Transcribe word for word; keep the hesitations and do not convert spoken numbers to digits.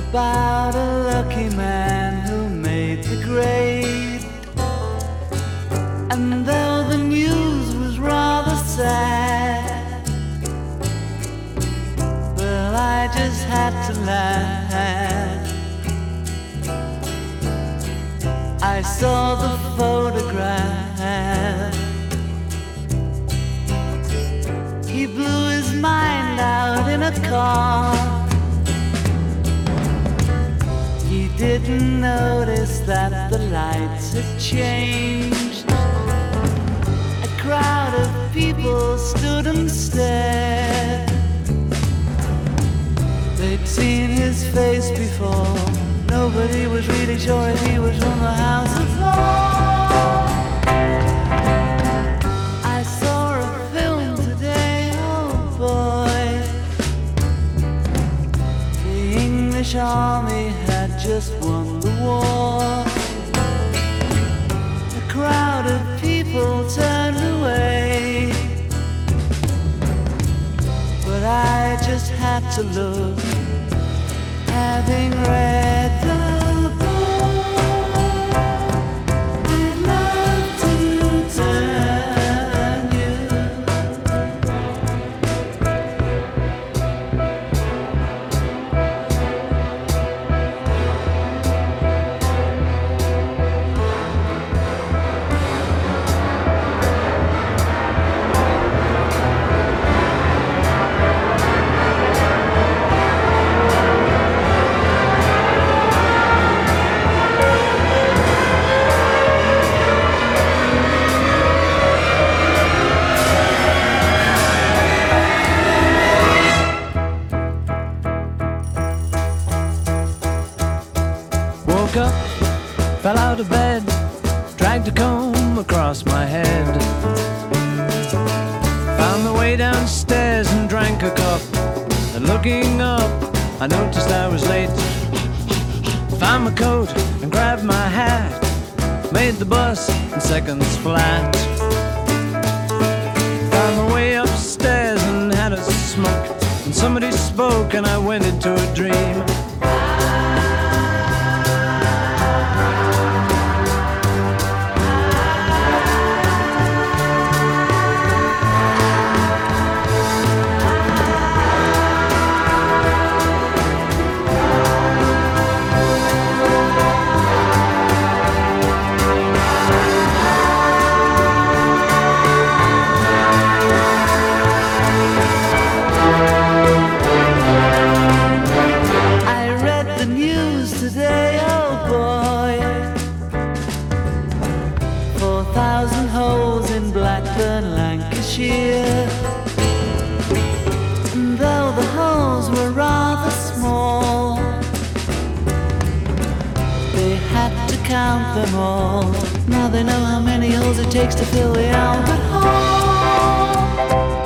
about a lucky man who made the grade. And though the news was rather sad, well, I just had to laugh. I saw the photograph. He blew his mind out in a car. He didn't notice that the lights had changed. A crowd of people stood and stared. They'd seen his face before. Nobody was really sure if he was from the House of Lords. I saw a film today, oh boy. The English army had just won the war. A crowd of people turned away, but I just had to look, having read the book. I'd love to turn you. Woke up, fell out of bed, dragged a comb across my head. Found the way downstairs and drank a cup. And looking up, I noticed I was late. Found my coat and grabbed my hat. Made the bus in seconds flat. Found my way upstairs and had a smoke. And somebody spoke and I went into a dream. Today, oh boy, four thousand holes in Blackburn, Lancashire. And though the holes were rather small, they had to count them all. Now they know how many holes it takes to fill the Albert Hall.